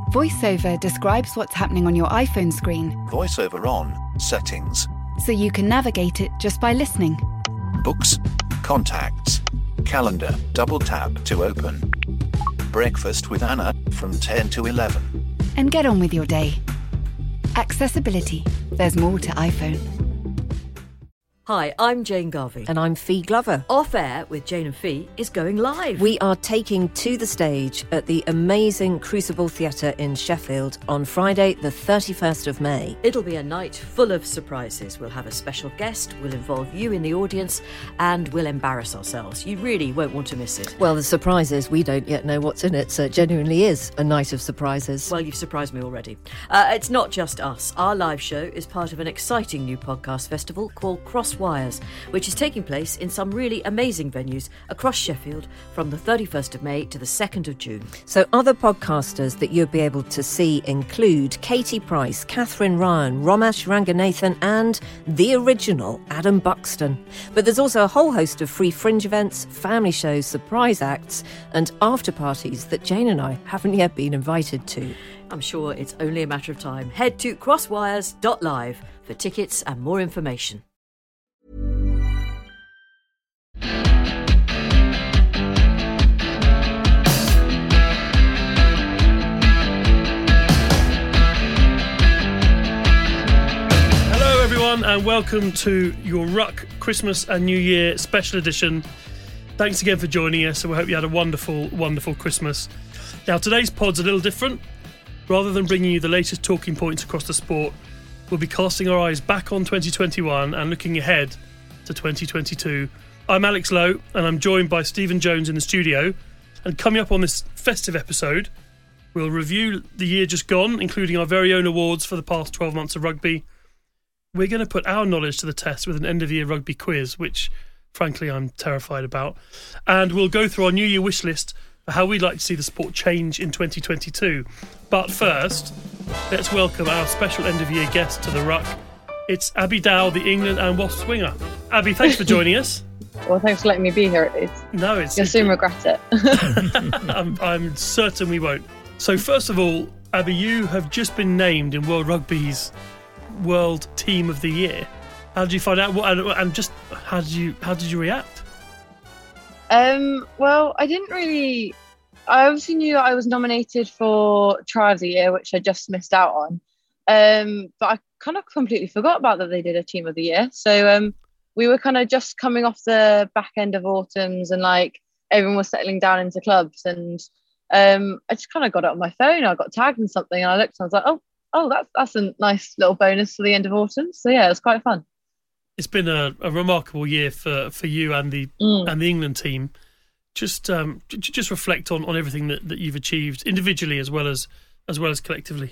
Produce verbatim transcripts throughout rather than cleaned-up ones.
VoiceOver describes what's happening on your iPhone screen. VoiceOver on, settings. So you can navigate it just by listening. Books, contacts, calendar, double tap to open. Breakfast with Anna from ten to eleven. And get on with your day. Accessibility. There's more to iPhone. Hi, I'm Jane Garvey. And I'm Fee Glover. Off Air with Jane and Fee is going live. We are taking to the stage at the amazing Crucible Theatre in Sheffield on Friday, the thirty-first of May. It'll be a night full of surprises. We'll have a special guest, we'll involve you in the audience, and we'll embarrass ourselves. You really won't want to miss it. Well, the surprise is we don't yet know what's in it, so it genuinely is a night of surprises. Well, you've surprised me already. Uh, it's not just us. Our live show is part of an exciting new podcast festival called Cross Wires, which is taking place in some really amazing venues across Sheffield from the thirty-first of May to the second of June. So other podcasters that you'll be able to see include Katie Price, Catherine Ryan, Romesh Ranganathan and the original Adam Buxton. But there's also a whole host of free fringe events, family shows, surprise acts and after parties that Jane and I haven't yet been invited to. I'm sure it's only a matter of time. Head to crosswires dot live for tickets and more information. And welcome to your Ruck Christmas and New Year special edition. Thanks again for joining us, and we hope you had a wonderful, wonderful Christmas. Now, today's pod's a little different. Rather than bringing you the latest talking points across the sport, we'll be casting our eyes back on twenty twenty-one and looking ahead to twenty twenty-two. I'm Alex Lowe, and I'm joined by Stephen Jones in the studio. And coming up on this festive episode, we'll review the year just gone, including our very own awards for the past twelve months of rugby. We're going to put our knowledge to the test with an end-of-year rugby quiz, which, frankly, I'm terrified about. And we'll go through our New Year wish list for how we'd like to see the sport change in twenty twenty-two. But first, let's welcome our special end-of-year guest to the Ruck. It's Abby Dow, the England and Wasps winger. Abby, thanks for joining us. Well, thanks for letting me be here. It's, no, it's... You'll soon regret it. I'm, I'm certain we won't. So, first of all, Abby, you have just been named in World Rugby's World Team of the Year. How did you find out? What and just how did you how did you react? Um, well, I didn't really. I obviously knew that I was nominated for Try of the Year, which I just missed out on. Um, but I kind of completely forgot about that they did a Team of the Year. So um, we were kind of just coming off the back end of autumns, and like everyone was settling down into clubs, and um, I just kind of got it on my phone. I got tagged in something, and I looked, and I was like, oh. Oh, that's that's a nice little bonus for the end of autumn. So yeah, it was quite fun. It's been a, a remarkable year for, for you and the mm. and the England team. Just um, j- just reflect on, on everything that, that you've achieved individually as well as as well as collectively.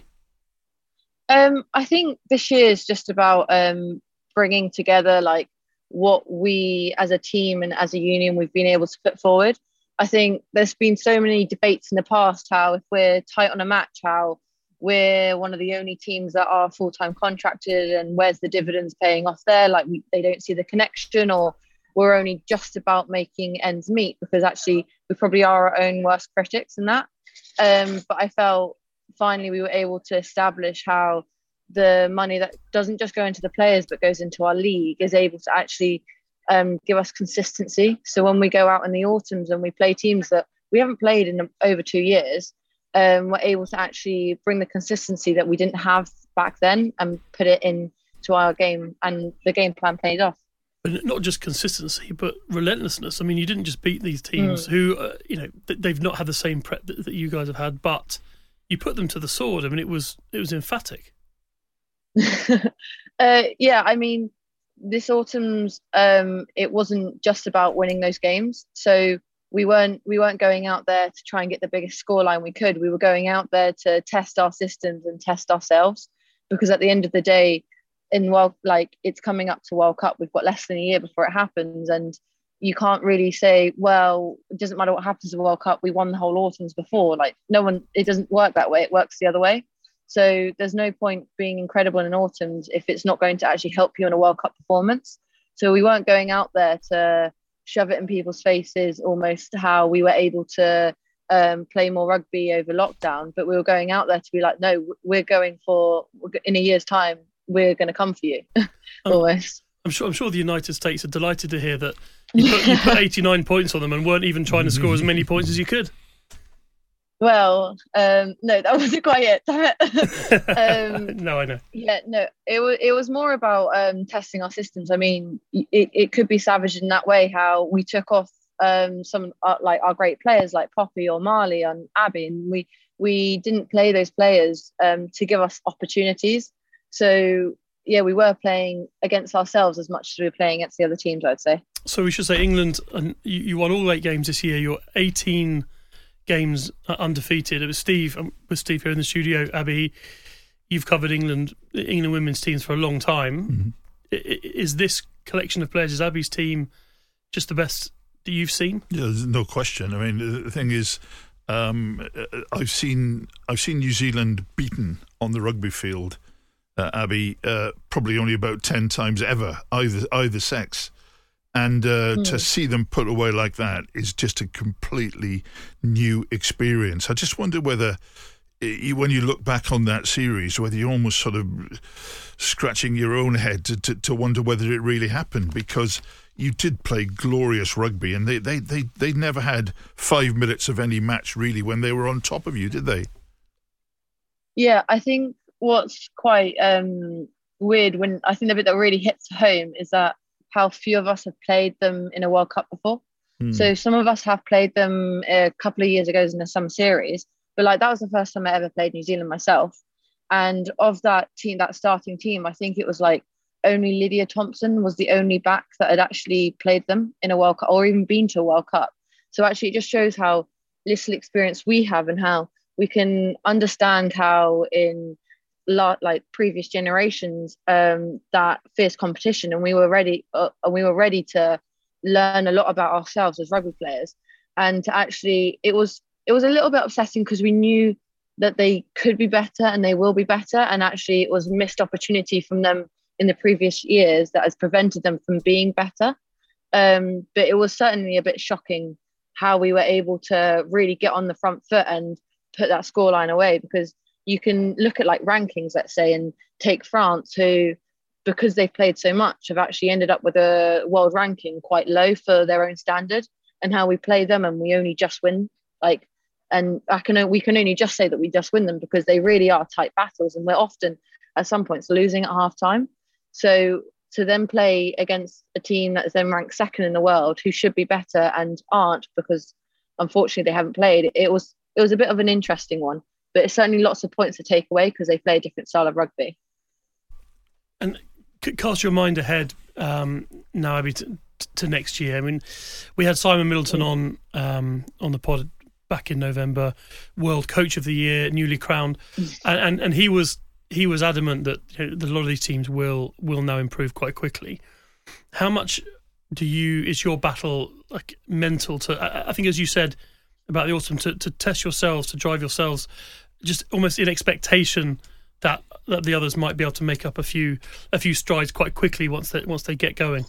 Um, I think this year is just about um, bringing together like what we as a team and as a union we've been able to put forward. I think there's been so many debates in the past how if we're tight on a match, how we're one of the only teams that are full-time contracted and where's the dividends paying off there? Like we, they don't see the connection, or we're only just about making ends meet, because actually we probably are our own worst critics in that. Um, but I felt finally we were able to establish how the money that doesn't just go into the players but goes into our league is able to actually um, give us consistency. So when we go out in the autumns and we play teams that we haven't played in over two years, Um, we're able to actually bring the consistency that we didn't have back then and put it into our game, and the game plan paid off. But not just consistency, but relentlessness. I mean, you didn't just beat these teams mm. who, uh, you know, they've not had the same prep that, that you guys have had, but you put them to the sword. I mean, it was it was emphatic. uh, yeah, I mean, this autumn's um, it wasn't just about winning those games. So we weren't we weren't going out there to try and get the biggest scoreline we could. We were going out there to test our systems and test ourselves, because at the end of the day, in world like it's coming up to World Cup, we've got less than a year before it happens, and you can't really say, well, it doesn't matter what happens in the World Cup, we won the whole autumns before. Like no one, it doesn't work that way. It works the other way. So there's no point being incredible in autumns if it's not going to actually help you in a World Cup performance. So we weren't going out there to shove it in people's faces, almost how we were able to um, play more rugby over lockdown, but we were going out there to be like, no, we're going for, in a year's time, we're going to come for you. Almost. I'm sure I'm sure the United States are delighted to hear that you put, you put eighty-nine points on them and weren't even trying to score as many points as you could. Well, um, no, that wasn't quite it. um, no, I know. Yeah, no, it was it was more about um, testing our systems. I mean, it, it could be savage in that way, how we took off um, some uh, like our great players like Poppy or Marley and Abby, and we we didn't play those players um, to give us opportunities. So yeah, we were playing against ourselves as much as we were playing against the other teams, I'd say. So we should say England, and you, you won all eight games this year. You're eighteen games undefeated. It was Steve, with Steve here in the studio. Abby, you've covered England, England women's teams for a long time. Mm-hmm. Is this collection of players, is Abby's team just the best that you've seen? Yeah, there's no question. I mean, the thing is, um, I've seen I've seen New Zealand beaten on the rugby field, uh, Abby, uh, probably only about ten times ever, either either sex. And uh, mm. to see them put away like that is just a completely new experience. I just wonder whether, when you look back on that series, whether you're almost sort of scratching your own head to, to, to wonder whether it really happened, because you did play glorious rugby, and they, they, they, they never had five minutes of any match, really, when they were on top of you, did they? Yeah, I think what's quite um, weird, when I think the bit that really hits home is that how few of us have played them in a World Cup before. Mm. So some of us have played them a couple of years ago in the summer series, but like that was the first time I ever played New Zealand myself. And of that team, that starting team, I think it was like only Lydia Thompson was the only back that had actually played them in a World Cup or even been to a World Cup. So actually it just shows how little experience we have and how we can understand how in lot like previous generations um that fierce competition, and we were ready uh, and we were ready to learn a lot about ourselves as rugby players. And to actually it was it was a little bit upsetting because we knew that they could be better and they will be better, and actually it was a missed opportunity from them in the previous years that has prevented them from being better. Um but it was certainly a bit shocking how we were able to really get on the front foot and put that scoreline away, because you can look at like rankings, let's say, and take France, who, because they've played so much, have actually ended up with a world ranking quite low for their own standard, and how we play them and we only just win. Like, and I can we can only just say that we just win them because they really are tight battles, and we're often at some points losing at half time. So to then play against a team that is then ranked second in the world, who should be better and aren't because unfortunately they haven't played, it was it was a bit of an interesting one. But it's certainly lots of points to take away because they play a different style of rugby. And cast your mind ahead um, now, Abby, to, to next year. I mean, we had Simon Middleton on um, on the pod back in November, World Coach of the Year, newly crowned, and and, and he was he was adamant that, you know, that a lot of these teams will will now improve quite quickly. How much do you is your battle like mental to? I, I think, as you said about the autumn, to, to test yourselves, to drive yourselves, just almost in expectation that that the others might be able to make up a few a few strides quite quickly once they once they get going.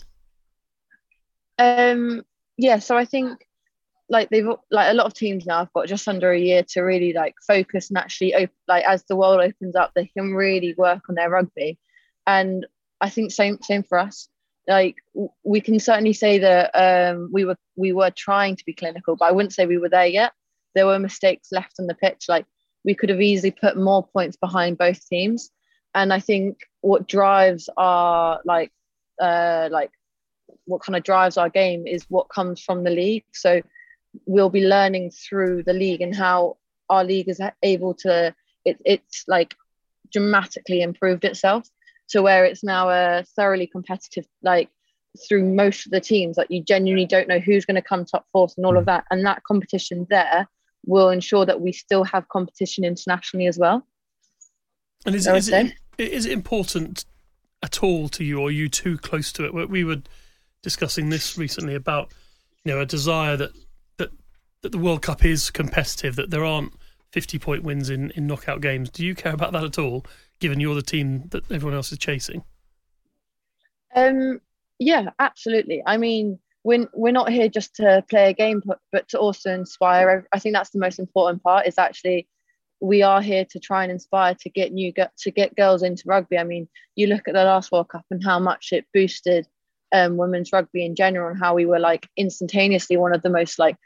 Um, yeah, so I think like they've like a lot of teams now have got just under a year to really like focus and actually op- like as the world opens up, they can really work on their rugby. And I think same same for us. Like we can certainly say that um, we were we were trying to be clinical, but I wouldn't say we were there yet. There were mistakes left on the pitch. Like we could have easily put more points behind both teams. And I think what drives our like uh, like what kind of drives our game is what comes from the league. So we'll be learning through the league and how our league is able to it, it's like dramatically improved itself. To where it's now a thoroughly competitive, like through most of the teams, like you genuinely don't know who's going to come top fourth and all of that. And that competition there will ensure that we still have competition internationally as well. And is, is, it, is it important at all to you, or are you too close to it? We were discussing this recently about, you know, a desire that that, that the World Cup is competitive, that there aren't fifty-point wins in, in knockout games. Do you care about that at all, given you're the team that everyone else is chasing? Um, yeah, absolutely. I mean, we're, we're not here just to play a game, but, but to also inspire. I think that's the most important part, is actually we are here to try and inspire to get new to get girls into rugby. I mean, you look at the last World Cup and how much it boosted um, women's rugby in general, and how we were like instantaneously one of the most like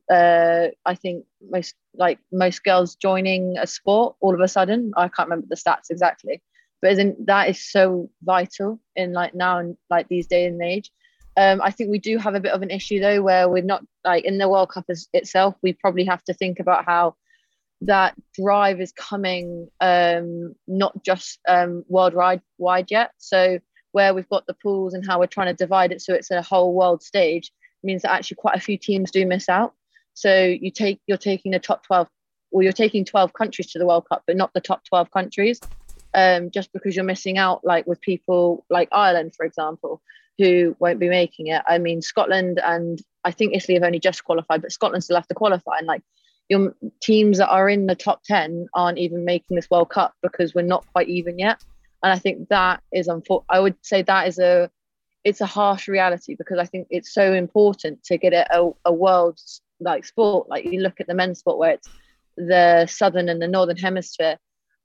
uh, I think most like most girls joining a sport all of a sudden. I can't remember the stats exactly, but isn't that is so vital in like now and like these days and age. Um, I think we do have a bit of an issue though, where we're not like in the World Cup as, itself. We probably have to think about how that drive is coming um, not just um, worldwide wide yet. So where we've got the pools and how we're trying to divide it so it's a whole world stage means that actually quite a few teams do miss out. So you take you're taking the top twelve, or you're taking twelve countries to the World Cup, but not the top twelve countries, um, just because you're missing out, like with people like Ireland, for example, who won't be making it. I mean, Scotland and I think Italy have only just qualified, but Scotland still have to qualify. And like your teams that are in the top ten aren't even making this World Cup because we're not quite even yet. And I think that is, unfor- I would say that is a, it's a harsh reality, because I think it's so important to get it a, a world like sport. Like you look at the men's sport, where it's the southern and the northern hemisphere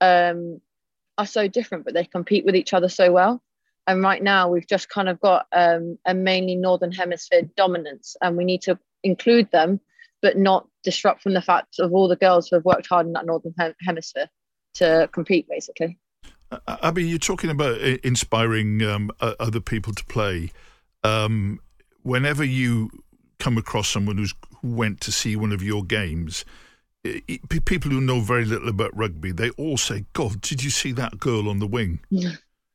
um, are so different, but they compete with each other so well. And right now we've just kind of got um, a mainly northern hemisphere dominance, and we need to include them, but not disrupt from the fact of all the girls who have worked hard in that northern hem- hemisphere to compete, basically. Uh, Abby, you're talking about inspiring um, other people to play. Um, whenever you come across someone who's, who went to see one of your games, it, people who know very little about rugby, they all say, God, did you see that girl on the wing? Yeah.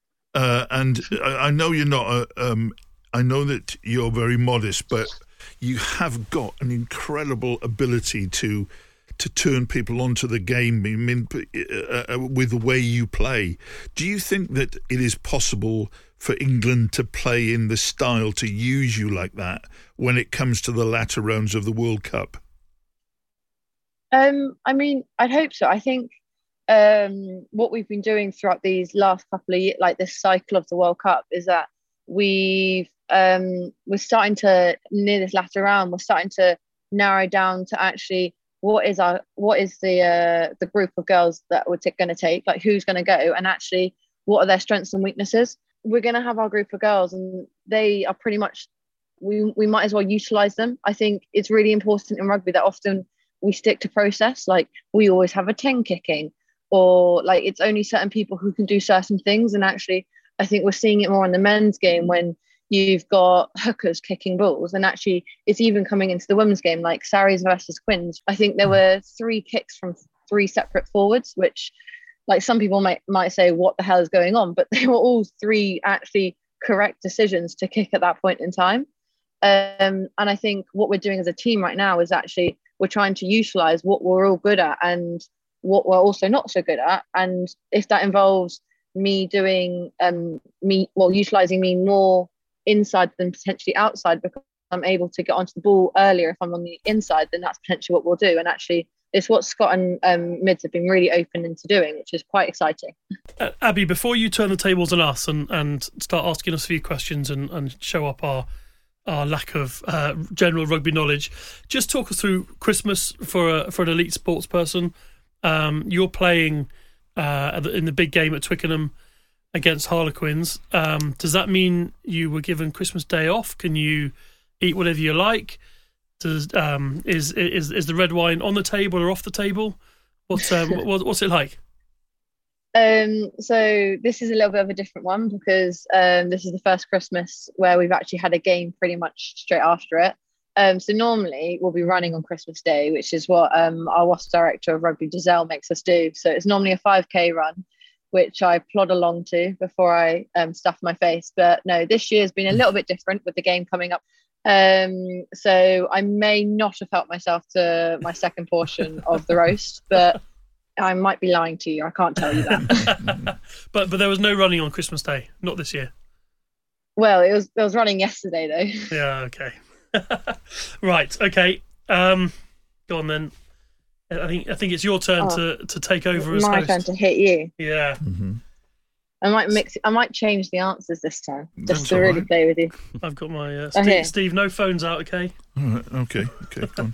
Uh, and I, I know you're not, a, um, I know that you're very modest, but you have got an incredible ability to to turn people onto the game, I mean, uh, with the way you play. Do you think that it is possible for England to play in the style to use you like that when it comes to the latter rounds of the World Cup? Um, I mean, I'd hope so. I think um, what we've been doing throughout these last couple of years, like this cycle of the World Cup, is that we've um, we're starting to, near this latter round, we're starting to narrow down to actually what is our what is the uh, the group of girls that we're t- going to take, like who's going to go, and actually what are their strengths and weaknesses. We're going to have our group of girls, and they are pretty much, we we might as well utilize them. I think it's really important in rugby that often we stick to process, like we always have a ten kicking, or like it's only certain people who can do certain things. And actually I think we're seeing it more in the men's game when you've got hookers kicking balls, and actually it's even coming into the women's game, like Saris versus Quins. I think there were three kicks from three separate forwards, which like some people might might say what the hell is going on, but they were all three actually correct decisions to kick at that point in time. Um, and I think what we're doing as a team right now is actually we're trying to utilize what we're all good at and what we're also not so good at. And if that involves me doing um me well utilizing me more inside than potentially outside, because I'm able to get onto the ball earlier if I'm on the inside, then that's potentially what we'll do. And actually it's what Scott and um, Mids have been really open into doing, which is quite exciting. Uh, Abby, before you turn the tables on us and, and start asking us a few questions and, and show up our our lack of uh, general rugby knowledge, just talk us through Christmas for a, for an elite sports person. Um, you're playing uh, in the big game at Twickenham against Harlequins. Um, does that mean you were given Christmas Day off? Can you eat whatever you like? Does um, is is is the red wine on the table or off the table? What's um, what, what's it like? Um, so this is a little bit of a different one, because um, this is the first Christmas where we've actually had a game pretty much straight after it. Um, so normally we'll be running on Christmas Day, which is what um, our W A S P director of rugby, Giselle, makes us do. So it's normally a five K run, which I plod along to before I um, stuff my face. But no, this year's been a little bit different with the game coming up. Um, so I may not have helped myself to my second portion of the roast, but I might be lying to you. I can't tell you that. but but there was no running on Christmas Day, not this year. Well, it was. There was running yesterday, though. Yeah. Okay. Right. Okay. Um, go on then. I think I think it's your turn oh, to, to take over as my host. turn to hit you. Yeah. Mm-hmm. I might mix. I might change the answers this time, just That's to all really right. play with you. I've got my uh, Steve, Okay. Steve. No phones out, okay? All right, okay, okay, go on.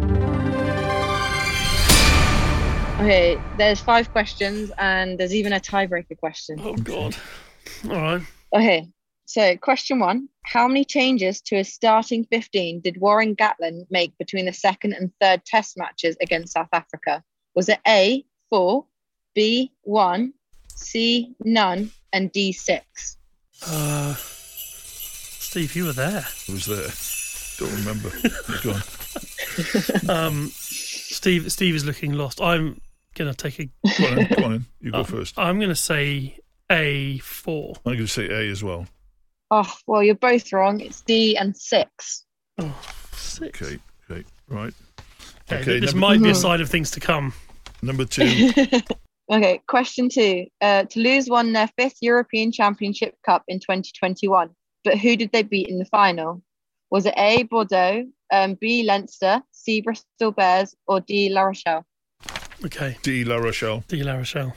Okay, there's five questions, and there's even a tiebreaker question. Oh God. All right. Okay, so question one: how many changes to his starting fifteen did Warren Gatland make between the second and third Test matches against South Africa? Was it A, four, B, one, C, none, and D, six? Uh, Steve, you were there. I was there. Don't remember. Go on. Um, Steve. Steve is looking lost. I'm gonna take a. Go on, in, go on in. You go first. I'm gonna say A four. I'm going to say A as well. Oh, well, you're both wrong. It's D and six. Oh, six. Okay, okay, right. Okay, Okay, this number, might be a sign of things to come. number two. Okay, question two. Uh, Toulouse won their fifth European Championship Cup in twenty twenty-one, but who did they beat in the final? Was it A, Bordeaux, um, B, Leinster, C, Bristol Bears, or D, La Rochelle? Okay, D, La Rochelle. D. La Rochelle.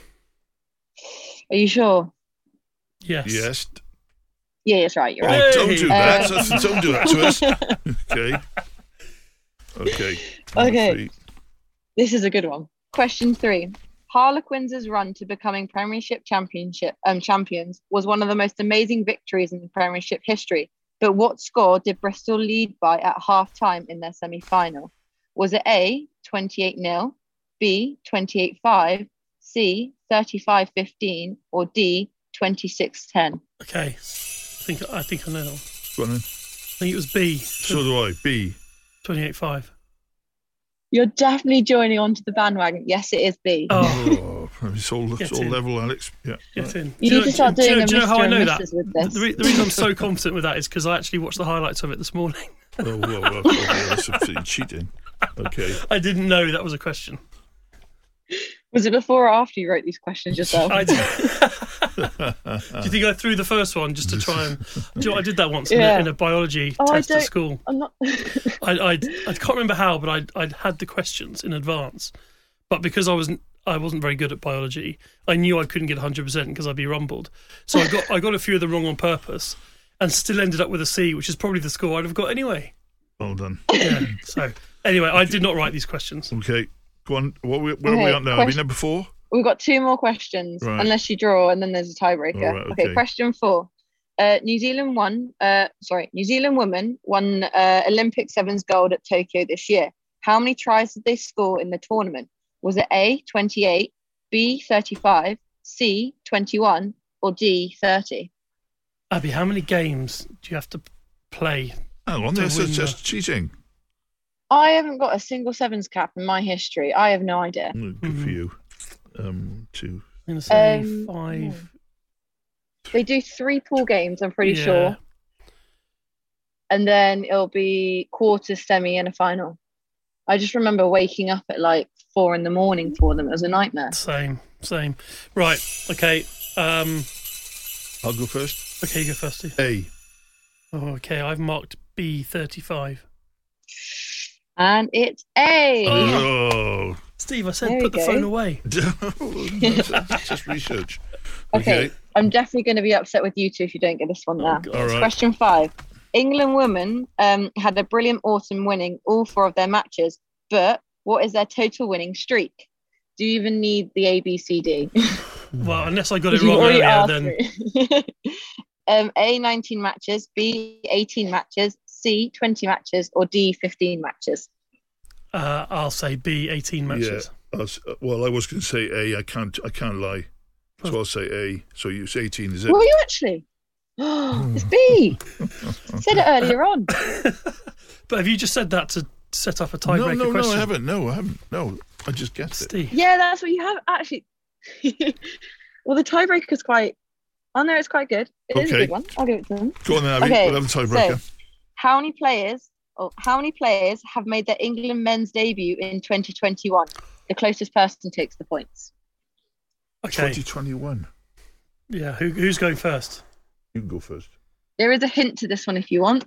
Are you sure? Yes. Yes. Yeah, that's right. You're Oh, right. don't do that. Uh, That's- don't do that to us. Okay. Okay. Number Okay. three. This is a good one. Question three. Harlequins' run to becoming Premiership championship um, champions was one of the most amazing victories in Premiership history. But what score did Bristol lead by at half-time in their semi-final? Was it A, twenty-eight nil, B, twenty-eight five, C, thirty-five fifteen, or D, twenty-six ten? Okay. I think I think I know that one. Go on in. I think it was B. So do I. B. Twenty-eight five. You're definitely joining onto the bandwagon. Yes, it is B. Oh, Oh, it's all, it's Get all in. level, Alex. Yeah. get right. in. You Do need to start do you doing know- a do you know how Mister I and know that? Missus with this. The, re- the reason I'm so confident with that is because I actually watched the highlights of it this morning. Oh, well, well, well, that's absolutely cheating. Okay. I didn't know that was a question. Was it before or after you wrote these questions yourself? I did. Do you think I threw the first one just to try and? Do you know, what, I did that once in, Yeah. a, in a biology Oh, I test at don't- school. I'm not. I, I I can't remember how, but I I'd had the questions in advance, but because I wasn't I wasn't very good at biology, I knew I couldn't get one hundred percent because I'd be rumbled. So I got I got a few of them wrong on purpose, and still ended up with a C, which is probably the score I'd have got anyway. Well done. Yeah. So anyway, I did not write these questions. Okay. Go on. What we, where are we Okay, at now? Are we question- number four? We've got two more questions, Right. unless you draw, and then there's a tiebreaker. All right, okay. okay. Question four. Uh, New Zealand won. Uh, sorry, New Zealand women won uh, Olympic sevens gold at Tokyo this year. How many tries did they score in the tournament? Was it A, twenty-eight, B, thirty-five, C, twenty-one, or D, thirty? Abby, how many games do you have to play? Hang on, To that's win just cheating. I haven't got a single sevens cap in my history. I have no idea. Mm, Good for you. Um, two. I'm going to say Um, five. They do three pool games, I'm pretty Yeah. sure. And then it'll be quarter, semi, and a final. I just remember waking up at like four in the morning for them. It was a nightmare. Same, same. Right. Okay. Um. I'll go first. Okay, you go first, Steve. A. Oh, okay, I've marked B thirty-five. And it's A. Oh. Steve, I said There put the you go. phone away. That's just research. Okay. Okay. I'm definitely going to be upset with you two if you don't get this one now. God. All right. Question five. England women um, had a brilliant autumn winning all four of their matches, but what is their total winning streak? Do you even need the A, B, C, D? Well, unless I got it You wrong already earlier, asked then me. um, A, nineteen matches, B, eighteen matches, C, twenty matches, or D, fifteen matches. uh, I'll say B eighteen matches. Yeah. I was, well, I was going to say A. I can't. I can't lie. So I'll say A. So you say eighteen, is it? Were you actually? It's B. Said it earlier on. But have you just said that to set up a no, tiebreaker no, question? no. I haven't. No, I haven't. No, I just guessed it. Steve. Yeah, that's what you have actually. Well, the tiebreaker's quite. Oh no, it's quite good. It is a Okay. good one. I'll give it to them. Go on, then, Abby. Okay, We'll have a tiebreaker. so- How many players? Oh, how many players have made their England men's debut in twenty twenty-one? The closest person takes the points. Okay. Twenty twenty-one. Yeah. Who, who's going first? You can go first. There is a hint to this one if you want.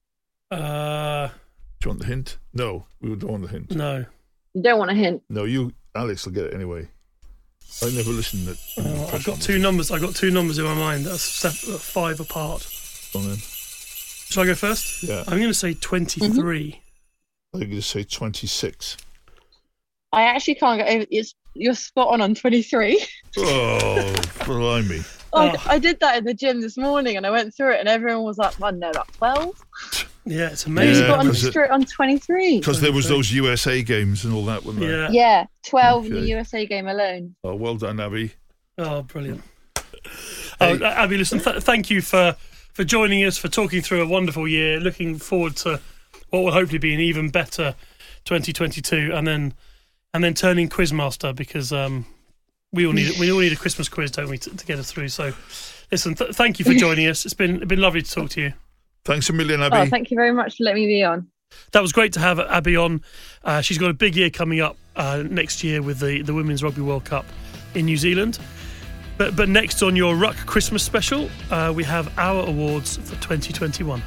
Uh, Do you want the hint? No, we don't want the hint. no. You don't want a hint. No, you, Alex, will get it anyway. I never listened to it. Oh, I've got two numbers. I've got two numbers in my mind that are se- five apart. Go on then. Shall I go first? Yeah. I'm going to say twenty-three. Mm-hmm. I'm going to say twenty-six. I actually can't get over. It's you're spot on on twenty-three. Oh, blimey! Oh, Oh. I did that in the gym this morning, and I went through it, and everyone was like, "Well, no, like twelve." Yeah, it's You amazing. Yeah, got on 'cause it- straight on twenty-three. Because there was those U S A games and all that, wasn't there? Yeah. Yeah, twelve in Okay. the U S A game alone. Oh, well done, Abby. Oh, brilliant. Oh, Abby, listen, th- thank you for, for joining us, for talking through a wonderful year. Looking forward to what will hopefully be an even better twenty twenty-two, and then and then turning quizmaster, because um, we all need we all need a Christmas quiz, don't we, to, to get us through. So, listen, th- thank you for joining us. It's been it's been lovely to talk to you. Thanks a million, Abby. Oh, thank you very much for letting me be on. That was great to have Abby on. Uh, she's got a big year coming up uh, next year with the, the Women's Rugby World Cup in New Zealand. But but next on your Ruck Christmas special, uh, we have our awards for twenty twenty-one.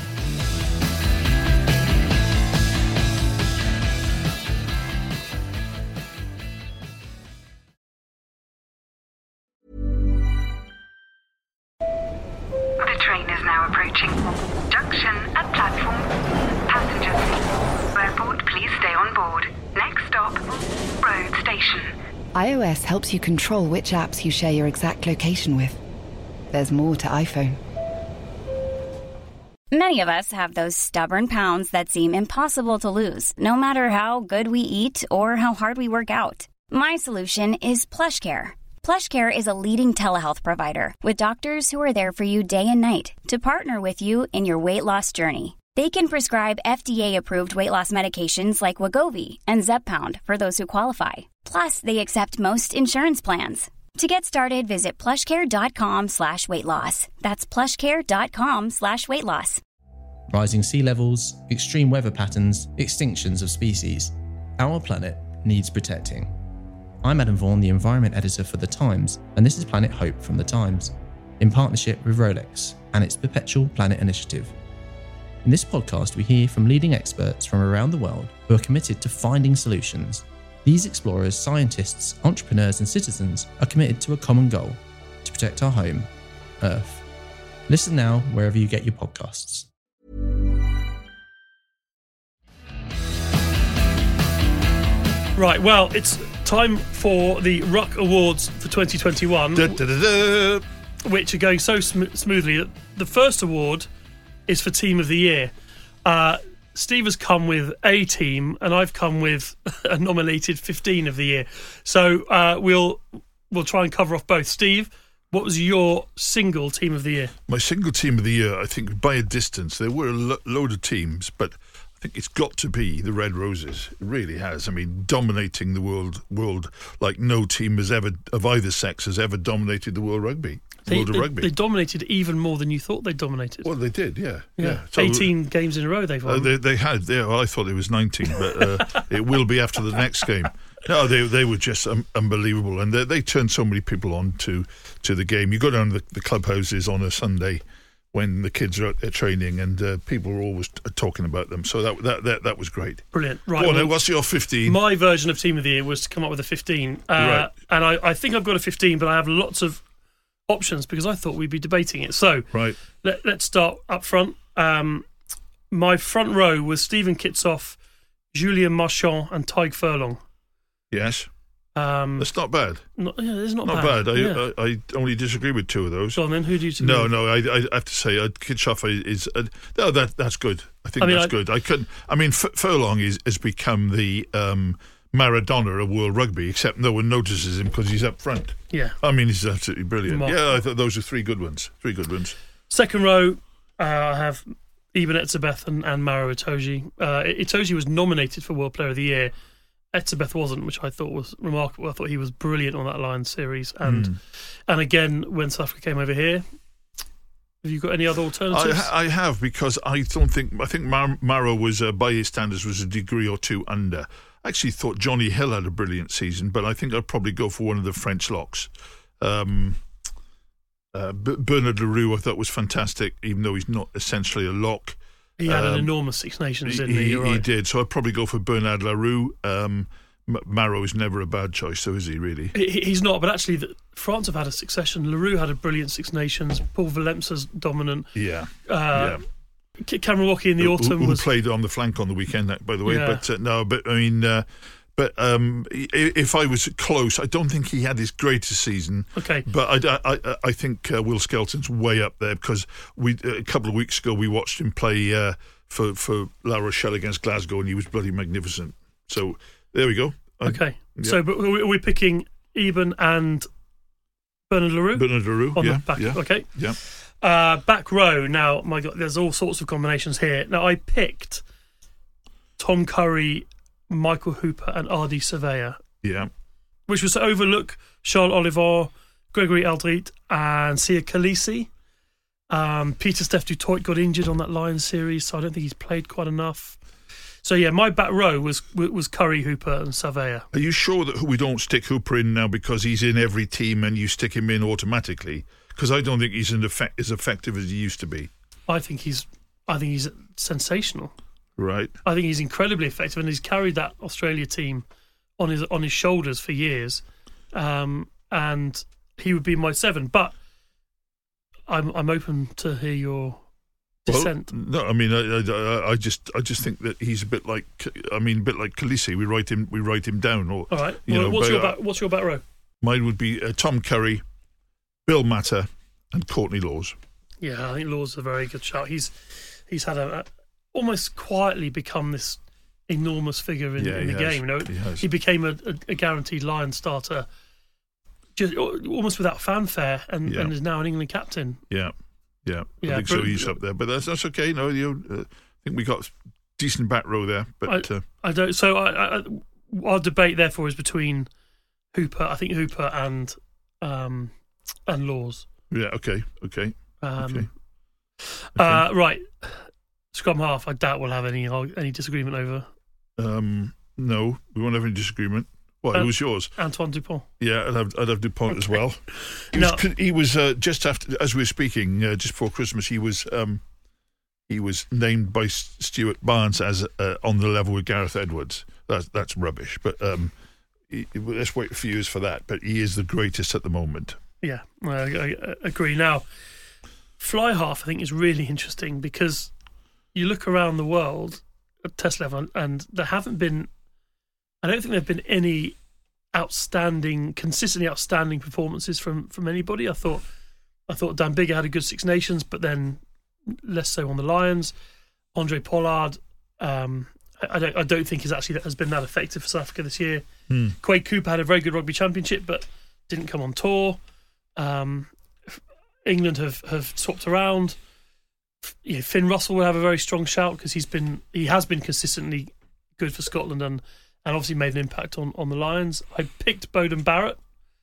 The train is now approaching. Junction at platform. Passengers, airport, please stay on board. Next stop, road station. iOS helps you control which apps you share your exact location with. There's more to iPhone. Many of us have those stubborn pounds that seem impossible to lose, no matter how good we eat or how hard we work out. My solution is PlushCare. PlushCare is a leading telehealth provider with doctors who are there for you day and night to partner with you in your weight loss journey. They can prescribe F D A-approved weight loss medications like Wegovy and Zepbound for those who qualify. Plus, they accept most insurance plans. To get started, visit plushcare.com slash weight loss. That's plushcare.com slash weight loss. Rising sea levels, extreme weather patterns, extinctions of species. Our planet needs protecting. I'm Adam Vaughan, the Environment Editor for The Times, and this is Planet Hope from The Times, in partnership with Rolex and its Perpetual Planet Initiative. In this podcast, we hear from leading experts from around the world who are committed to finding solutions. These explorers, scientists, entrepreneurs and citizens are committed to a common goal, to protect our home, Earth. Listen now wherever you get your podcasts. Right, well, it's time for the Ruck Awards for twenty twenty-one, Da, da, da, da. which are going so sm- smoothly that the first award is for Team of the Year. Uh, Steve has come with a team, and I've come with a nominated fifteen of the year. So uh, we'll we'll try and cover off both. Steve, what was your single Team of the Year? My single team of the year, I think by a distance, there were a lo- load of teams, but I think it's got to be the Red Roses. It really has. I mean, dominating the world world like no team has ever, of either sex, has ever dominated the world rugby. The They, world of they, rugby. they dominated even more than you thought they dominated. Well, they did, yeah. yeah, yeah. So, eighteen games in a row they've won. Uh, they, they had. Yeah, well, I thought it was nineteen, but uh, it will be after the next game. No, they they were just um, unbelievable, and they, they turned so many people on to, to the game. You go down to the, the clubhouses on a Sunday when the kids are out there training, and uh, people are always t- talking about them. So that that that, that was great. Brilliant. Right. Go on, well, then, what's your fifteen? my version of Team of the Year was to come up with a fifteen. Uh, Right. And I, I think I've got a fifteen, but I have lots of options because I thought we'd be debating it. So Right. let, let's start up front. Um, my front row was Stephen Kitsoff, Julien Marchand, and Tyg Furlong. Yes, Um, that's not bad. not, yeah, it's not, Not bad. I, Yeah. I I only disagree with two of those. Go on then, who do you think? No, no, I, I have to say, uh, Kitchoff is uh, no, that that's good. I think I mean, that's I- good. I couldn't. I mean, F- Furlong is, has become the um, Maradona of world rugby, except no one notices him because he's up front. Yeah. I mean, he's absolutely brilliant. Remarkable. Yeah, I thought those are three good ones. Three good ones. Second row, uh, I have Eben Etzebeth and, and Maro Itoje. Uh, Itoje was nominated for World Player of the Year. Etzebeth wasn't, which I thought was remarkable. I thought he was brilliant on that Lions series. And Mm. and again, when South Africa came over here, have you got any other I, alternatives? ha- I have because I don't think I think Mar- Maro was uh, by his standards was a degree or two under. I actually thought Johnny Hill had a brilliant season, but I think I'd probably go for one of the French locks. Um, uh, B- Bernard Leroux I thought was fantastic, even though he's not essentially a lock. he had an um, enormous Six Nations, He, didn't he? he, You're he right. did, so I'd probably go for Bernard Leroux. Um, M- Marrow is never a bad choice, so is he really? He, he's not, but actually, the, France have had a succession. Leroux had a brilliant Six Nations. Paul Valemsa's dominant. Yeah. Uh, yeah. Cameron Walkie in the who, autumn who was played on the flank on the weekend, by the way. Yeah. But uh, no, but I mean, uh, but um, if I was close, I don't think he had his greatest season. Okay. But I, I, I think uh, Will Skelton's way up there because we a couple of weeks ago we watched him play uh, for for La Rochelle against Glasgow, and he was bloody magnificent. So there we go. I, okay. yeah. So, but are we picking Eben and Bernard Leroux? Bernard Leroux, on yeah, the back. yeah, Okay. yeah. Uh, back row. Now, my God, there's all sorts of combinations here. Now, I picked Tom Curry, Michael Hooper, and Ardie Savea. Yeah. Which was to overlook Charles Oliver, Gregory Aldrit, and Sia Khaleesi. Um, Peter Steph du Toit got injured on that Lions series, so I don't think he's played quite enough. So yeah, my back row was was Curry, Hooper, and Savea. Are you sure that we don't stick Hooper in now because he's in every team and you stick him in automatically? Because I don't think he's in effect, as effective as he used to be. I think he's, I think he's sensational. Right. I think he's incredibly effective, and he's carried that Australia team on his on his shoulders for years. Um, and he would be my seven, but I'm I'm open to hear your dissent. Well, no, I mean, I, I, I just, I just think that he's a bit like, I mean, a bit like Khaleesi. We write him, we write him down. Or, all right. You well, know, what's but, your back, what's your back row? Mine would be uh, Tom Curry, Bill Matter, and Courtney Lawes. Yeah, I think Lawes is a very good shout. He's he's had a, a almost quietly become this enormous figure in, Yeah, in the he has. game. You know, He has. he became a, a, a guaranteed Lion starter, just almost without fanfare, and, Yeah. and is now an England captain. Yeah, yeah, Yeah, I think so. but- He's up there, but that's that's okay. No, you, uh, I think we got decent back row there, but I, uh, I don't. So I, I, our debate therefore is between Hooper. I think Hooper and um, and Lawes. yeah, okay, okay, Um, okay. Uh, right, scrum half. I doubt we'll have any any disagreement over Um, no, we won't have any disagreement. What? Uh, Who was yours? Antoine Dupont. Yeah, I'd have I'd have Dupont as well. He No. was, he was uh, just after, as we were speaking, uh, just before Christmas. He was um, he was named by S- Stuart Barnes as uh, on the level with Gareth Edwards. That's that's rubbish. But um, he, let's wait a few years for that. But he is the greatest at the moment. Yeah, I, I, I agree. Now, fly half I think is really interesting because you look around the world at test level, and there haven't been. I don't think there have been any outstanding, consistently outstanding performances from, from anybody. I thought, I thought Dan Biggar had a good Six Nations, but then less so on the Lions. Andre Pollard, um, I, I don't, I don't think he's actually has been that effective for South Africa this year. Hmm. Quade Cooper had a very good rugby championship, but didn't come on tour. Um, England have, have swapped around. You know, Finn Russell will have a very strong shout because he's been he has been consistently good for Scotland and, and obviously made an impact on, on the Lions. I picked Bowden Barrett,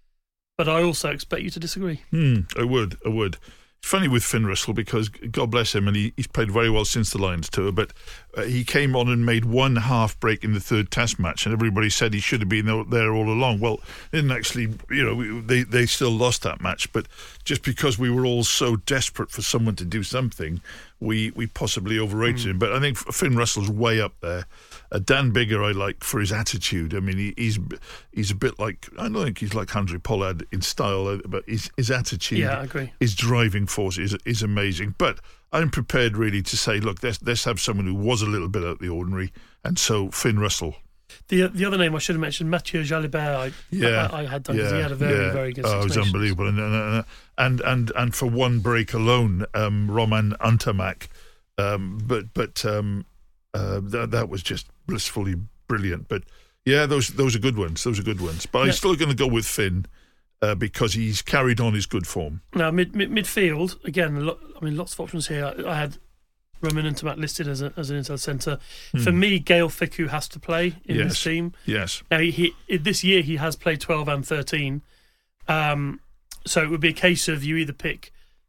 but I also expect you to disagree. Hmm, I would, I would. It's funny with Finn Russell because God bless him, and he, he's played very well since the Lions tour. But uh, he came on and made one half break in the third Test match, and everybody said he should have been there all along. Well, didn't actually, you know, we, they they still lost that match. But just because we were all so desperate for someone to do something, we we possibly overrated mm. him. But I think Finn Russell's way up there. Uh, Dan Biggar I like for his attitude. I mean, he, he's he's a bit like, I don't think he's like Andre Pollard in style, but his his attitude, yeah, I agree. his driving force is is amazing. But I'm prepared really to say, look, let's, let's have someone who was a little bit out of the ordinary, and so Finn Russell. The the other name I should have mentioned, Mathieu Jalibert, I, yeah, I, I had done yeah, because he had a very, yeah. very good Oh, it was situation. unbelievable. And, and, and, and, and for one break alone, um, Roman Antamak, um, but, but um, uh, that, that was just blissfully brilliant. But yeah, those those are good ones. Those are good ones. But yeah. I'm still going to go with Finn uh, because he's carried on his good form. Now, mid, mid, midfield, again, lo- I mean, lots of options here. I, I had Roman Antamak listed as, a, as an inside centre. Hmm. For me, Gael Fickou has to play in Yes. this team. Yes. Now, he, he this year he has played twelve and thirteen. Um, so it would be a case of you either pick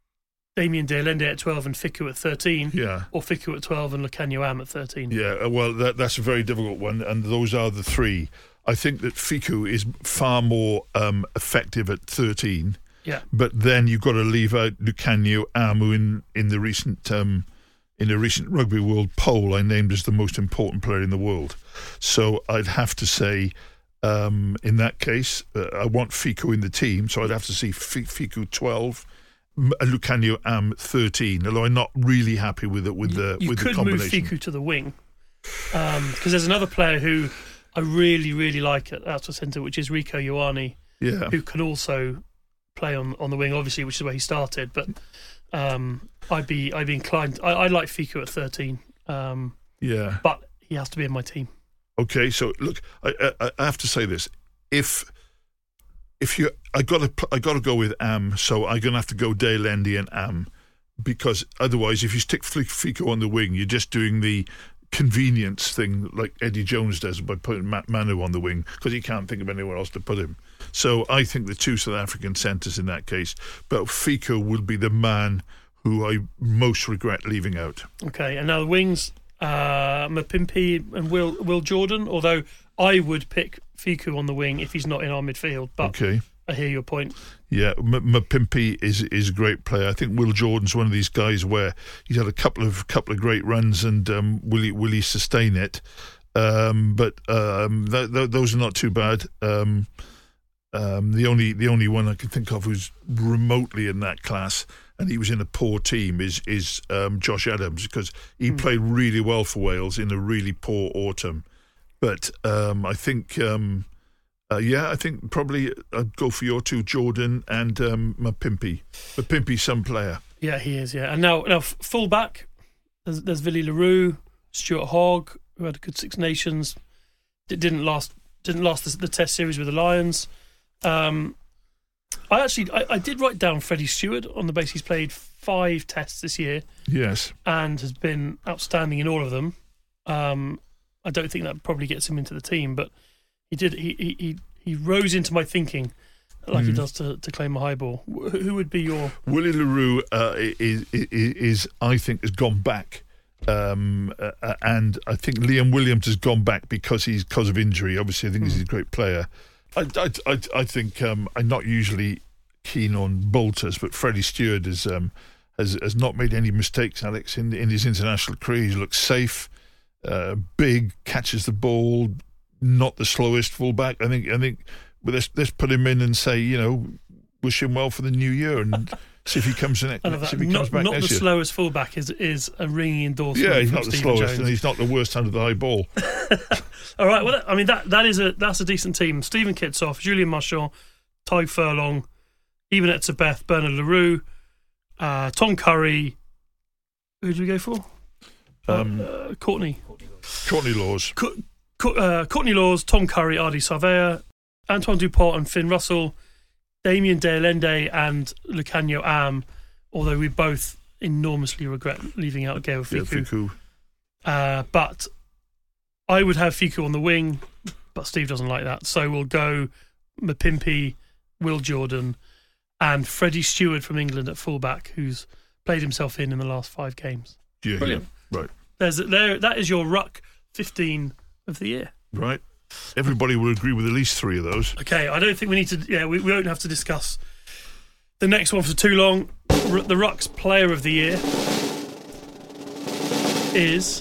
Damien de Allende at twelve and Fickou at thirteen, Yeah. or Fickou at twelve and Lekanyo Am at thirteen. Yeah, uh, well, that, that's a very difficult one, and those are the three. I think that Fickou is far more um, effective at thirteen, Yeah. but then you've got to leave out Lekanyo Am, who in, in the recent um, in a recent Rugby World poll I named as the most important player in the world. So I'd have to say Um, in that case, uh, I want Fico in the team, so I'd have to see F- Fico twelve, M- Lukhanyo Am thirteen. Although I'm not really happy with it with the you with could the move combination. Fico to the wing because um, there's another player who I really really like at outside centre, which is Rico Ioane, Yeah. who can also play on, on the wing, obviously, which is where he started. But um, I'd be I'd be inclined. I, I like Fico at thirteen, um, Yeah. but he has to be in my team. Okay, so look, I, I, I have to say this: if if you, I got to, I got to go with Am, so I'm gonna have to go De Allende and Am, because otherwise, if you stick Fico on the wing, you're just doing the convenience thing like Eddie Jones does by putting Matt Manu on the wing because he can't think of anywhere else to put him. So I think the two South African centres in that case, but Fico will be the man who I most regret leaving out. Okay, and now the wings. Uh, Mapimpi and Will Will Jordan, although I would pick Fico on the wing if he's not in our midfield. But Okay. I hear your point. Yeah, M- Mapimpi is is a great player. I think Will Jordan's one of these guys where he's had a couple of couple of great runs, and um, will he will he sustain it? Um, but um, th- th- those are not too bad. Um, um, the only the only one I can think of who's remotely in that class, and he was in a poor team, is is um, Josh Adams, because he mm. played really well for Wales in a really poor autumn. But um, I think, um, uh, yeah, I think probably I'd go for your two, Jordan and um, Mapimpi. Mapimpi's some player. Yeah, he is, yeah. And now, now full back, there's, there's Willie Leroux, Stuart Hogg, who had a good Six Nations. It didn't last didn't last the, the Test series with the Lions. Um, I actually, I, I did write down Freddie Stewart on the basis he's played five tests this year. Yes. And has been outstanding in all of them. Um, I don't think that probably gets him into the team, but he did. He he he, he rose into my thinking like mm. he does to, to claim a high ball. Who would be your... Willie Leroux uh, is, is, is, I think, has gone back. Um, uh, and I think Liam Williams has gone back because he's because of injury. Obviously, I think mm. he's a great player. I, I, I, I think um, I'm not usually keen on bolters, but Freddie Stewart has, um, has has not made any mistakes, Alex, in in his international career. He looks safe, uh, big, catches the ball, not the slowest fullback. I think I think well, let's let's put him in and say, you know, wish him well for the new year and see if he comes in. I love that. See if he not comes back not next the year. slowest fullback is is a ringing endorsement. Yeah, he's from not the Stephen slowest, Jones. and he's not the worst under the high ball. All right. Well, I mean that that is a that's a decent team. Stephen Kitsoff, Julian Marchand, Ty Furlong, Eben Etzebeth, Bernard Leroux, uh, Tom Curry. Who did we go for? Um, uh, Courtney. Courtney Laws. Co- Co- uh, Courtney Laws, Tom Curry, Ardie Savea, Antoine Dupont and Finn Russell, Damien De Allende and Lukhanyo Am, although we both enormously regret leaving out Gael Fiku. Yeah, Fiku. Uh, but I would have Fiku on the wing, but Steve doesn't like that. So we'll go Mapimpi, Will Jordan, and Freddie Stewart from England at fullback, who's played himself in in the last five games. Yeah, Brilliant. Yeah, right. There's there. That is your ruck fifteen of the year. Right. Everybody will agree with at least three of those. Okay, I don't think we need to. Yeah, we, we won't have to discuss the next one for too long. R- the Ruck's Player of the Year is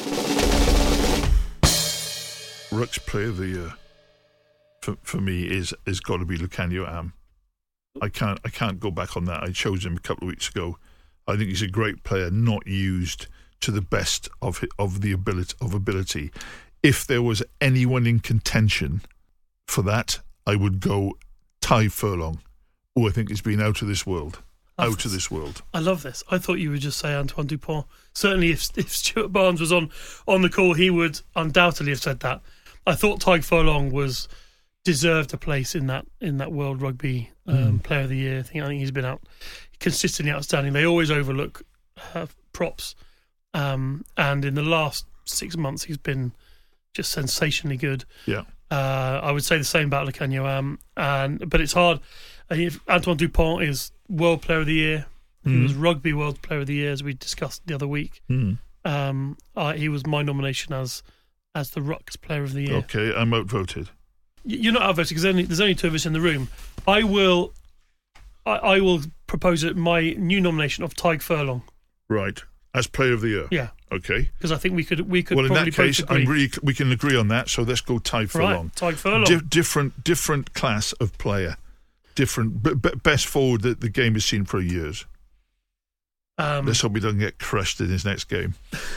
Ruck's Player of the Year for for me is is got to be Lukhanyo Am. I can't I can't go back on that. I chose him a couple of weeks ago. I think he's a great player, not used to the best of of the ability of ability. If there was anyone in contention for that, I would go Ty Furlong, who I think has been out of this world. Out this. of this world. I love this. I thought you would just say Antoine Dupont. Certainly, if if Stuart Barnes was on, on the call, he would undoubtedly have said that. I thought Ty Furlong was deserved a place in that in that World Rugby um, mm. Player of the Year. I think I think he's been out consistently outstanding. They always overlook uh, props, um, and in the last six months, he's been just sensationally good. Yeah, uh, I would say the same about Lukhanyo Am, and but it's hard. I mean, if Antoine Dupont is World Player of the Year. Mm. He was Rugby World Player of the Year, as we discussed the other week. Mm. Um, uh, he was my nomination as as the Ruck's Player of the Year. Okay, I'm outvoted. You're not outvoted because there's, there's only two of us in the room. I will, I, I will propose it, my new nomination of Ty Furlong. Right, as Player of the Year. Yeah. Okay. Because I think we could we could well, in probably that case, both agree. I'm really, we can agree on that. So let's go Tadhg Furlong. Right, Tadhg Furlong. Di- different, different class of player. Different, b- b- best forward that the game has seen for years. Um, let's hope he doesn't get crushed in his next game.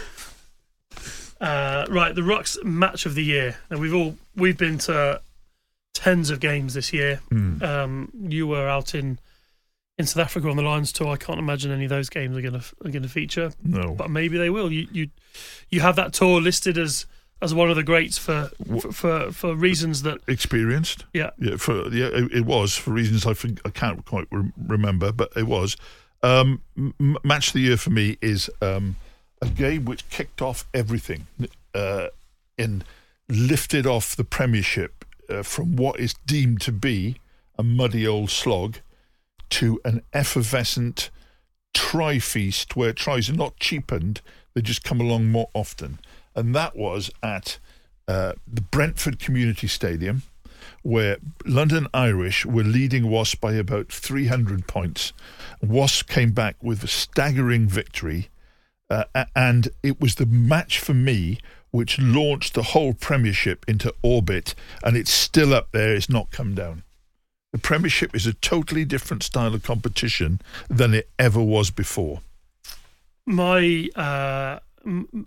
Uh, right, the Rucks match of the year. Now we've all we've been to tens of games this year. Mm. Um, you were out in. In South Africa on the Lions tour, I can't imagine any of those games are going to are going to feature. No, but maybe they will. You you you have that tour listed as as one of the greats for for for, for reasons that experienced. Yeah, yeah. For yeah, it, it was for reasons I think, I can't quite re- remember, but it was. Um, m- match of the year for me is um, a game which kicked off everything uh, and lifted off the Premiership uh, from what is deemed to be a muddy old slog to an effervescent try feast where tries are not cheapened, they just come along more often. And that was at uh, the Brentford Community Stadium, where London Irish were leading Wasps by about three hundred points. Wasps came back with a staggering victory, uh, and it was the match for me which launched the whole Premiership into orbit, and it's still up there, it's not come down. The Premiership is a totally different style of competition than it ever was before. My uh, m-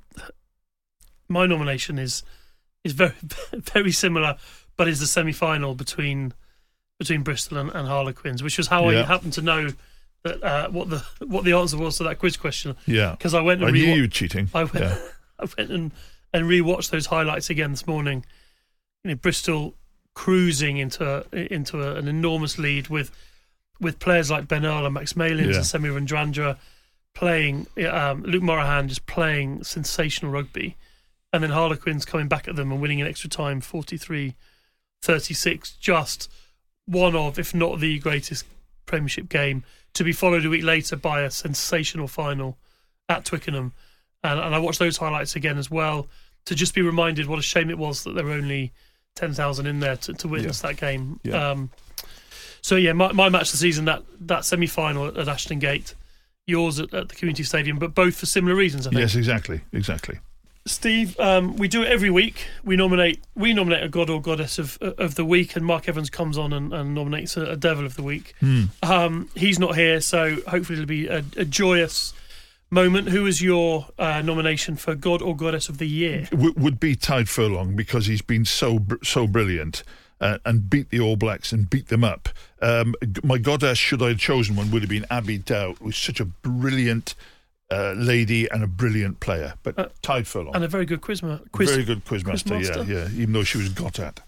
my nomination is is very very similar, but is the semi-final between between Bristol and, and Harlequins, which was how yeah. I happened to know that uh, what the what the answer was to that quiz question. Yeah, because I went and I re- knew you were cheating. I went, yeah. I went and and rewatched those highlights again this morning. You know, Bristol cruising into into a, an enormous lead with with players like Ben Earl and Max Malins yeah. and Semi Randrandra playing, um, Luke Morahan just playing sensational rugby, and then Harlequins coming back at them and winning in extra time forty-three thirty-six, just one of, if not the greatest Premiership game, to be followed a week later by a sensational final at Twickenham. And, and I watched those highlights again as well to just be reminded what a shame it was that there were only ten thousand in there to, to witness yeah. that game. Yeah. Um, so, yeah, my, my match of the season, that, that semi-final at, at Ashton Gate, yours at, at the Community Stadium, but both for similar reasons, I think. Yes, exactly, exactly. Steve, um, we do it every week. We nominate we nominate a god or goddess of of the week, and Mark Evans comes on and, and nominates a, a devil of the week. Mm. Um, he's not here, so hopefully it'll be a, a joyous moment. Who is your uh, nomination for God or Goddess of the Year? W- would be Tadhg Furlong, because he's been so br- so brilliant uh, and beat the All Blacks and beat them up. Um, my goddess, should I have chosen one, would have been Abby Dow, who's such a brilliant uh, lady and a brilliant player. But uh, Tadhg Furlong. And a very good quizma- quiz Very good quizmaster, quiz yeah, yeah, even though she was got at.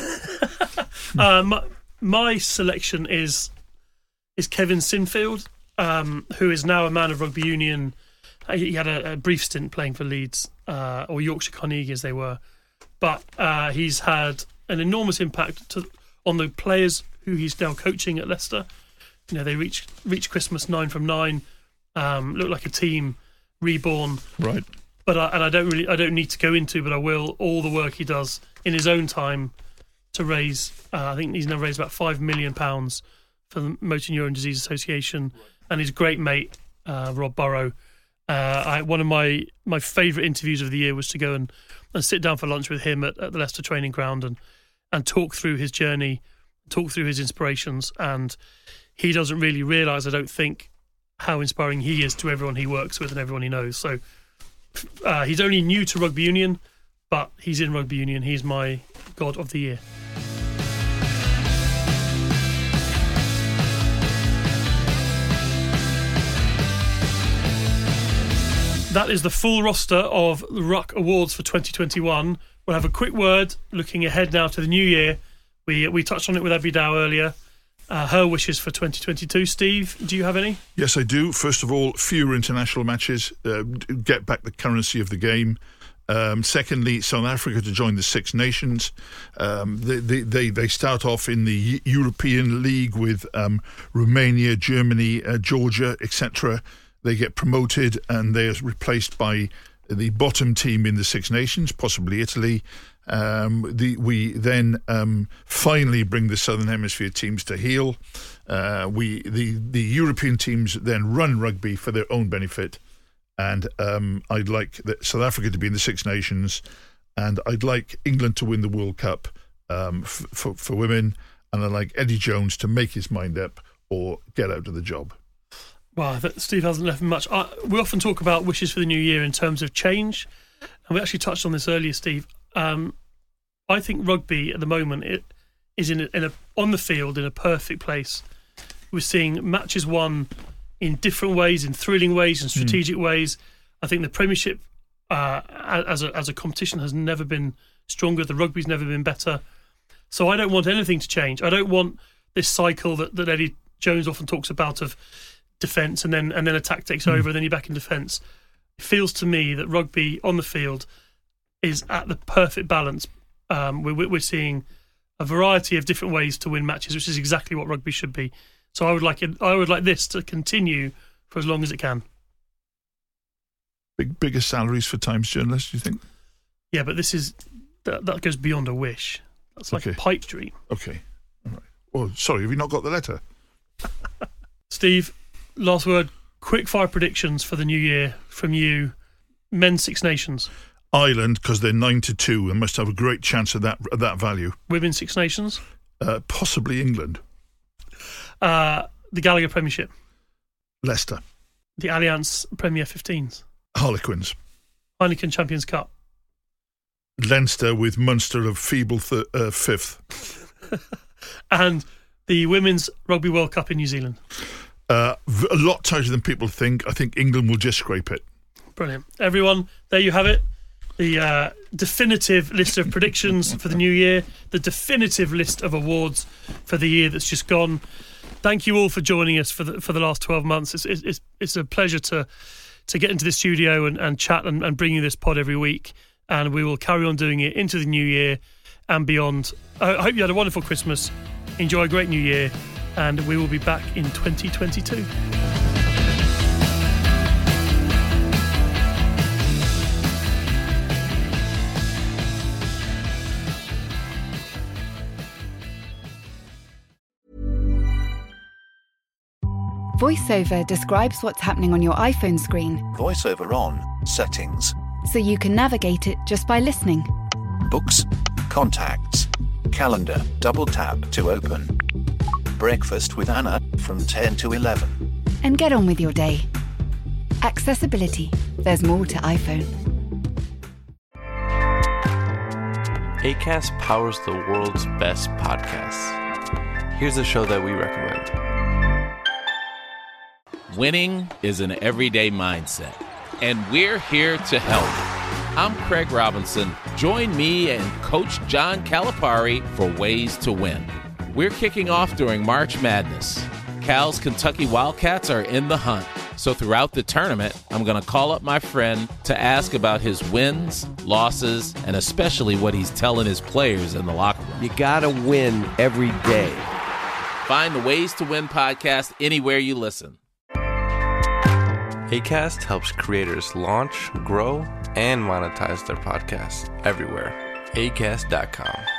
uh, my, my selection is is Kevin Sinfield. Um, who is now a man of rugby union. He had a, a brief stint playing for Leeds, uh, or Yorkshire Carnegie as they were. But uh, he's had an enormous impact to, on the players who he's now coaching at Leicester. You know, they reached reached Christmas nine from nine, um, look like a team reborn. Right. But I, and I don't really, I don't need to go into, but I will, all the work he does in his own time to raise, uh, I think he's now raised about five million pounds for the Motor Neurone Disease Association. Right. And his great mate, uh, Rob Burrow. Uh, I, one of my, my favourite interviews of the year was to go and, and sit down for lunch with him at, at the Leicester training ground and, and talk through his journey, talk through his inspirations. And he doesn't really realise, I don't think, how inspiring he is to everyone he works with and everyone he knows. So uh, he's only new to rugby union, but he's in rugby union. He's my God of the Year. That is the full roster of the Ruck Awards for twenty twenty-one. We'll have a quick word looking ahead now to the new year. We we touched on it with Abby Dow earlier. Uh, her wishes for twenty twenty-two. Steve, do you have any? Yes, I do. First of all, fewer international matches. Uh, get back the currency of the game. Um, secondly, South Africa to join the Six Nations. Um, they, they, they, they start off in the European League with um, Romania, Germany, uh, Georgia, et cetera. They get promoted and they are replaced by the bottom team in the Six Nations, possibly Italy. Um, the, we then um, finally bring the Southern Hemisphere teams to heel. Uh, we the, the European teams then run rugby for their own benefit. And um, I'd like the, South Africa to be in the Six Nations, and I'd like England to win the World Cup um, f- for, for women, and I'd like Eddie Jones to make his mind up or get out of the job. Well, I think Steve hasn't left me much. I, we often talk about wishes for the new year in terms of change, and we actually touched on this earlier, Steve. Um, I think rugby at the moment it is in a, in a on the field in a perfect place. We're seeing matches won in different ways, in thrilling ways, in strategic mm. ways. I think the Premiership uh, as a as a competition has never been stronger. The rugby's never been better. So I don't want anything to change. I don't want this cycle that, that Eddie Jones often talks about of defence and then and then attack takes mm. over and then you're back in defence. It feels to me that rugby on the field is at the perfect balance. Um, we're, we're seeing a variety of different ways to win matches, which is exactly what rugby should be. So I would like it, I would like this to continue for as long as it can. Big, bigger salaries for Times journalists, do you think? Yeah, but this is that, that goes beyond a wish. That's like okay. a pipe dream. Okay. All right. Oh, sorry, have you not got the letter? Steve, last word. Quick fire predictions for the new year from you. Men's Six Nations. Ireland, because they're nine to two and must have a great chance of that of that value. Women's Six Nations. Uh, possibly England. Uh, the Gallagher Premiership. Leicester. The Allianz Premier fifteens. Harlequins. Heineken Champions Cup. Leinster with Munster of feeble th- uh, fifth. And the Women's Rugby World Cup in New Zealand. Uh, a lot tighter than people think. I think England will just scrape it. Brilliant. Everyone, there you have it. The uh, definitive list of predictions for the new year. The definitive list of awards for the year that's just gone. Thank you all for joining us for the for the last twelve months. It's it's it's a pleasure to to get into the studio and, and chat and, and bring you this pod every week. And we will carry on doing it into the new year and beyond. I hope you had a wonderful Christmas. Enjoy a great new year. And we will be back in twenty twenty-two. VoiceOver describes what's happening on your iPhone screen, VoiceOver on, settings, so you can navigate it just by listening. books, contacts, calendar, double tap to open. Breakfast with Anna from ten to eleven. And get on with your day. Accessibility. There's more to iPhone. Acast powers the world's best podcasts. Here's a show that we recommend. Winning is an everyday mindset, and we're here to help. I'm Craig Robinson. Join me and Coach John Calipari for Ways to Win. We're kicking off during March Madness. Cal's Kentucky Wildcats are in the hunt. So throughout the tournament, I'm going to call up my friend to ask about his wins, losses, and especially what he's telling his players in the locker room. You got to win every day. Find the Ways to Win podcast anywhere you listen. Acast helps creators launch, grow, and monetize their podcasts everywhere. acast dot com.